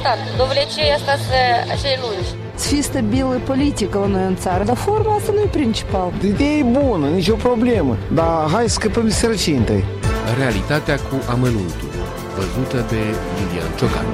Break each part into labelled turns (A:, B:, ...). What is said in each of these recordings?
A: stat. Довлече остаться acei lungi.
B: Să fie stabilă politică la noi în țară, dar forma asta nu e principal.
C: Ideea e bună, nicio problemă, dar hai să scăpăm de sărăcie întâi.
D: Realitatea cu amănuntul, văzută de Lilian Ciocan.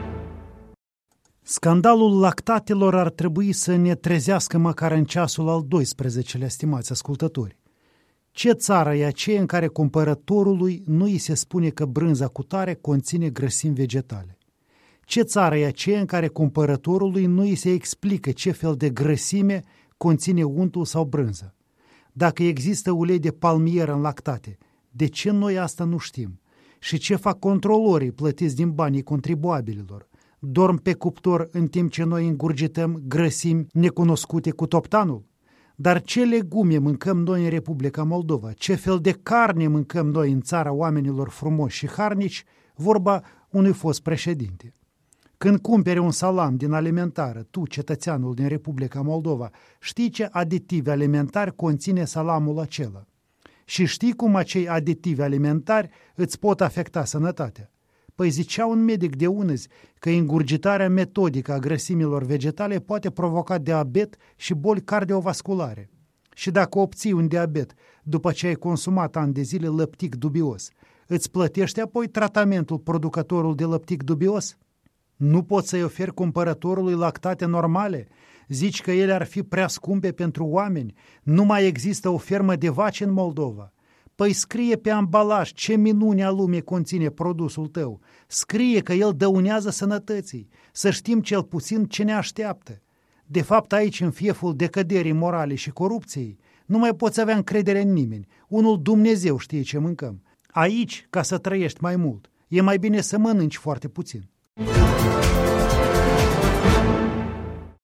E: Scandalul lactatelor ar trebui să ne trezească măcar în ceasul al 12-lea, stimați ascultători. Ce țară e aceea în care cumpărătorului nu îi se spune că brânza cutare conține grăsimi vegetale? Ce țară e aceea în care cumpărătorului nu îi se explică ce fel de grăsime conține untul sau brânza? Dacă există ulei de palmier în lactate, de ce noi asta nu știm? Și ce fac controlorii plătiți din banii contribuabililor? Dorm pe cuptor în timp ce noi îngurgităm grăsimi necunoscute cu toptanul? Dar ce legume mâncăm noi în Republica Moldova? Ce fel de carne mâncăm noi în țara oamenilor frumoși și harnici? Vorba unui fost președinte. Când cumperi un salam din alimentară, tu, cetățeanul din Republica Moldova, știi ce aditivi alimentari conține salamul acela? Și știi cum acei aditivi alimentari îți pot afecta sănătatea? Păi zicea un medic de unăzi că ingurgitarea metodică a grăsimilor vegetale poate provoca diabet și boli cardiovasculare. Și dacă obții un diabet după ce ai consumat ani de zile lăptic dubios, îți plătește apoi tratamentul producătorul de lăptic dubios? Nu poți să-i oferi cumpărătorului lactate normale? Zici că ele ar fi prea scumpe pentru oameni? Nu mai există o fermă de vaci în Moldova? Păi scrie pe ambalaj ce minune a lumii conține produsul tău. Scrie că el dăunează sănătății. Să știm cel puțin ce ne așteaptă. De fapt, aici, în fieful decăderii morale și corupției, nu mai poți avea încredere în nimeni. Unul Dumnezeu știe ce mâncăm. Aici, ca să trăiești mai mult, e mai bine să mănânci foarte puțin.